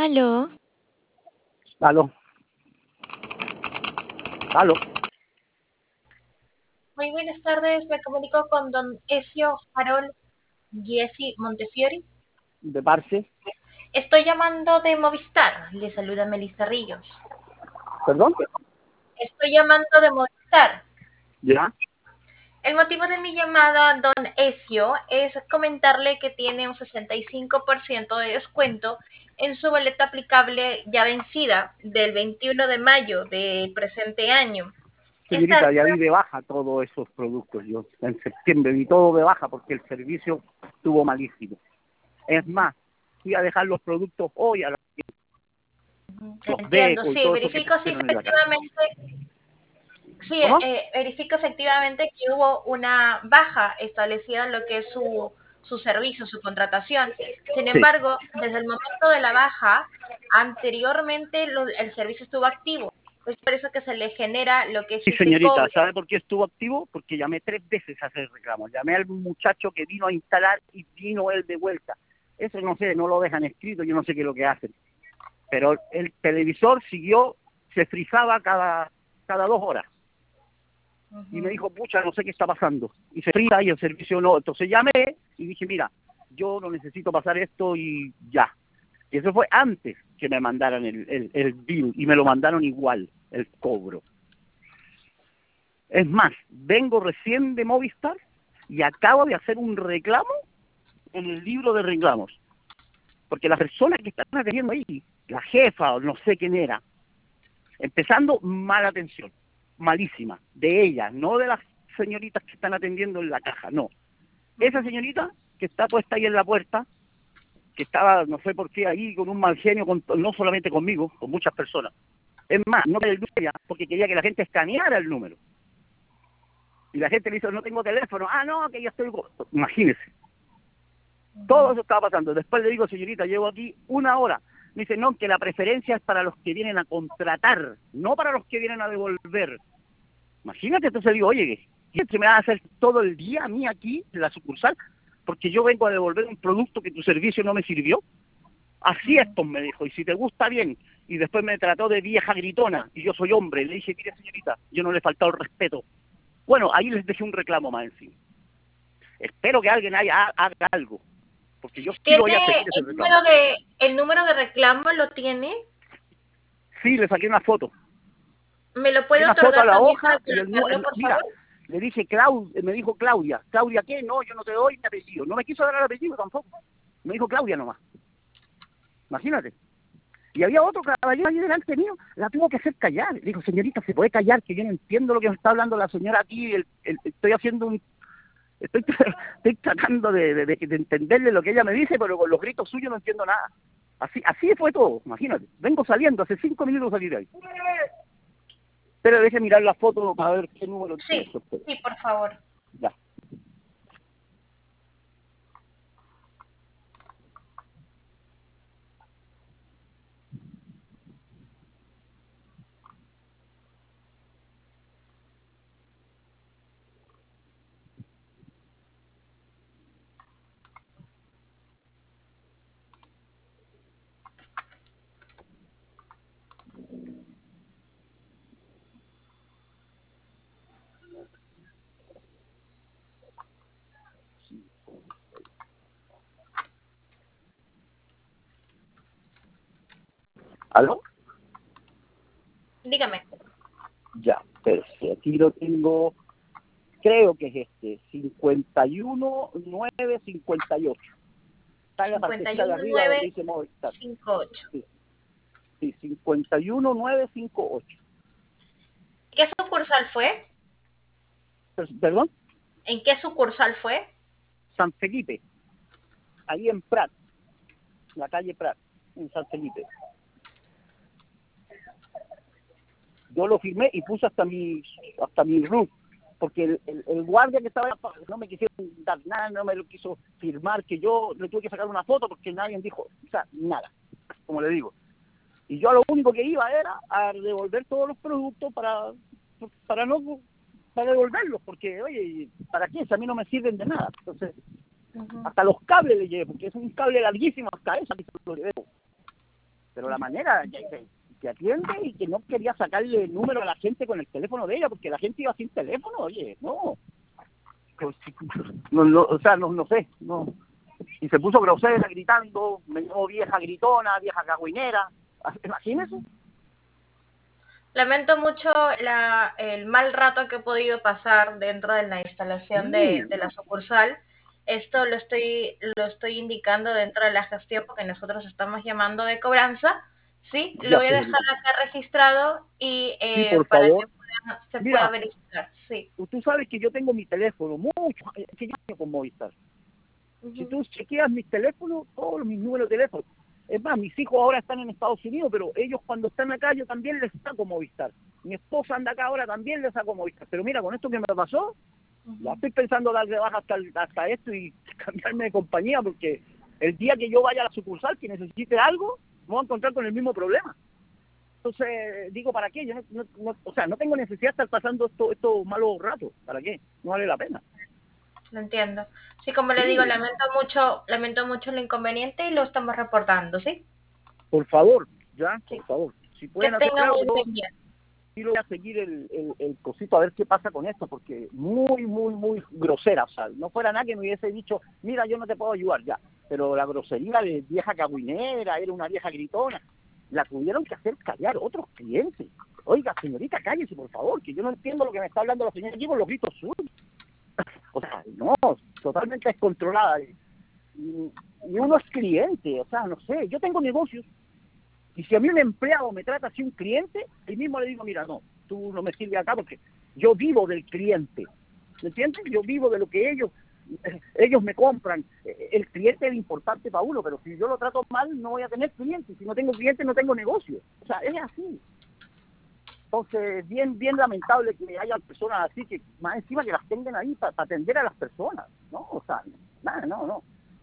Aló, Aló, aló, Muy buenas tardes, me comunico con don Ezio Harold Giesi Montefiori. de Parce, Estoy llamando de Movistar, le saluda Melissa Ríos. perdón, Estoy llamando de Movistar. ya, El motivo de mi llamada, don Ezio, es comentarle que tiene un 65% de descuento en su boleta aplicable ya vencida del 21 de mayo del presente año. señorita, ya vi de baja todos esos productos, yo en septiembre vi todo de baja porque el servicio estuvo malísimo. Es más, fui a dejar los productos hoy a los Entiendo, decos y sí, todo eso que verifico si pusieron en la casa. efectivamente. Sí, ¿Cómo? verifico efectivamente que hubo una baja establecida en lo que es su servicio, su contratación. Sin Sí, embargo, desde el momento de la baja, anteriormente el servicio estuvo activo. Es por eso que se le genera lo que es sí, ese señorita, cobro. ¿sabe por qué estuvo activo? Porque llamé 3 veces a hacer reclamo. Llamé al muchacho que vino a instalar y vino él de vuelta. Eso no sé, no lo dejan escrito, yo no sé qué es lo que hacen. Pero el televisor siguió, se frizaba cada 2 horas. Y me Ujú. dijo, pucha, no sé qué está pasando. Y se friza y el servicio no. Entonces llamé y dije, mira, yo no necesito pasar esto y ya. Y eso fue antes que me mandaran el bill y me lo mandaron igual, el cobro. Es más, vengo recién de Movistar y acabo de hacer un reclamo en el libro de reclamos. Porque la persona que están atendiendo ahí, la jefa o no sé quién era, empezando mala atención, malísima, de ella, no de las señoritas que están atendiendo en la caja, no. Esa señorita que está puesta ahí en la puerta, que estaba, no sé por qué, ahí con un mal genio, no solamente conmigo, con muchas personas. Es más, no quería el número porque quería que la gente escaneara el número. Y la gente le dice, no tengo teléfono. Ah, no, que ya estoy... Imagínese. Todo eso estaba pasando. Después le digo, señorita, llevo aquí 1 hora. Me dice, no, que la preferencia es para los que vienen a contratar, no para los que vienen a devolver. Imagínate, entonces digo, oye, ¿qué se me va a hacer todo el día a mí aquí, en la sucursal? Porque yo vengo a devolver un producto que tu servicio no me sirvió. Así es, pues, me dijo, y si te gusta bien. Y después me trató de vieja gritona, y yo soy hombre. Le dije, mire, señorita, yo no le he faltado el respeto. Bueno, ahí les dejé un reclamo más encima. Espero que alguien haga algo, porque yo sí lo voy a ¿Tiene seguir ese reclamo. el número de reclamo? ¿Lo tiene? Sí, le saqué una foto. ¿Me lo Saqué puede una foto a otorgar la también hoja para y colocarlo, por mira, favor? le dije, me dijo Claudia. ¿Claudia qué? No, yo no te doy mi apellido. No me quiso dar el apellido tampoco. Me dijo Claudia nomás. Imagínate. Y había otro caballero ahí delante mío, la tuvo que hacer callar. Le dijo, señorita, ¿se puede callar? Que yo no entiendo lo que me está hablando la señora aquí. Estoy haciendo estoy, estoy tratando de entenderle lo que ella me dice, pero con los gritos suyos no entiendo nada. Así fue todo, imagínate. Vengo saliendo, hace 5 minutos salí de ahí. Pero deje mirar la foto para ver qué número tiene Sí, esto. sí, por favor. Ya. ¿Aló? Dígame. Ya, pero si aquí lo tengo, creo que es este, 51958. Está en la partecita de arriba donde dice Movistar. 51958. Sí, sí, 51958. ¿Qué sucursal fue? ¿Perdón? ¿En qué sucursal fue? San Felipe, ahí en Prat, la calle Prat, en San Felipe. Yo lo firmé y puse hasta mi RUT, porque el guardia que estaba no me quisieron dar nada, no me lo quiso firmar, que yo le tuve que sacar una foto porque nadie dijo, o sea, nada, como le digo. Y yo lo único que iba era a devolver todos los productos para no para devolverlos, porque, oye, ¿para qué? Si a mí no me sirven de nada. Entonces, Ujú. hasta los cables le llevé, porque es un cable larguísimo, hasta eso que se lo llevé. pero la manera que atiende y que no quería sacarle el número a la gente con el teléfono de ella, porque la gente iba sin teléfono, oye, no. Pues, o sea, no sé, no. Y se puso grosera, gritando, me llamó vieja gritona, vieja cagüinera, imagínese. Lamento mucho el mal rato que he podido pasar dentro de la instalación de la sucursal. Esto lo estoy indicando dentro de la gestión porque nosotros estamos llamando de cobranza. Sí, lo Ya, voy a dejar señorita. acá registrado y Sí, por para que favor. se pueda Mira, verificar. Sí. tú sabes que yo tengo mi teléfono, mucho, que yo tengo con Movistar. Si tú chequeas mis teléfonos, todos mis números de teléfono. Es más, mis hijos ahora están en Estados Unidos, pero ellos cuando están acá yo también les saco Movistar. Mi esposa anda acá ahora, también les saco Movistar. Pero mira, con esto que me pasó, ya estoy pensando dar de baja hasta esto y cambiarme de compañía, porque el día que yo vaya a la sucursal que necesite algo, me voy a encontrar con el mismo problema. Entonces, digo, ¿para qué? Yo o sea, no tengo necesidad de estar pasando estos malos ratos. ¿Para qué? No vale la pena. Lo entiendo. Sí, como le digo, Sí, lamento mucho el inconveniente y lo estamos reportando, ¿sí? por favor, ya, Sí. por favor. Si Que pueden hacer tenga algo, muy yo buen día. quiero voy a seguir el cosito a ver qué pasa con esto, porque muy grosera. O sea, no fuera nada que me hubiese dicho, mira, yo no te puedo ayudar ya. Pero la grosería de vieja cagüinera, era una vieja gritona, la tuvieron que hacer callar otros clientes. Oiga, señorita, cállese, por favor, que yo no entiendo lo que me está hablando la señora aquí con los gritos suyos. O sea, no, totalmente descontrolada. Y uno es cliente, o sea, no sé, yo tengo negocios. Y si a mí un empleado me trata así un cliente, el mismo le digo, mira, no, tú no me sirves acá porque yo vivo del cliente. ¿Me entiendes? Yo vivo de lo que ellos me compran. El cliente es importante para uno, pero si yo lo trato mal, no voy a tener clientes. Si no tengo clientes, no tengo negocio. O sea, es así. Entonces, bien lamentable que haya personas así, que más encima que las tengan ahí para atender a las personas, ¿no? O sea, nada, no.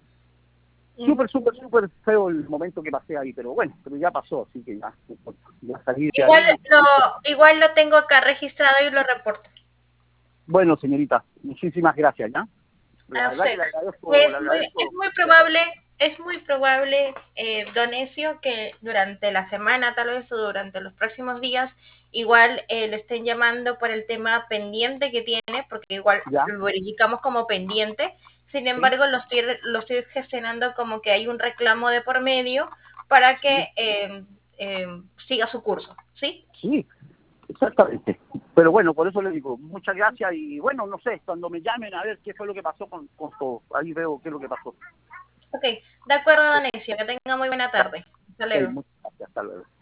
Súper feo el momento que pasé ahí, pero bueno, pero ya pasó, así que ya salí de Igual ahí. igual lo tengo acá registrado y lo reporto. Bueno, señorita, muchísimas gracias, ¿ya? La A verdad que usted. le agradezco. Es muy probable, don Ezio, que durante la semana, tal vez, o durante los próximos días, igual le estén llamando por el tema pendiente que tiene, porque igual ¿Ya? lo verificamos como pendiente. Sin ¿Sí? embargo, lo estoy gestionando como que hay un reclamo de por medio para que ¿Sí? siga su curso, ¿sí? Sí, exactamente. Pero bueno, por eso le digo, muchas gracias y bueno, no sé, cuando me llamen a ver qué fue lo que pasó con todo, ahí veo qué es lo que pasó. Ok, de acuerdo, don Ezio, que tenga muy buena tarde. Hasta Ok, luego. muchas gracias, hasta luego.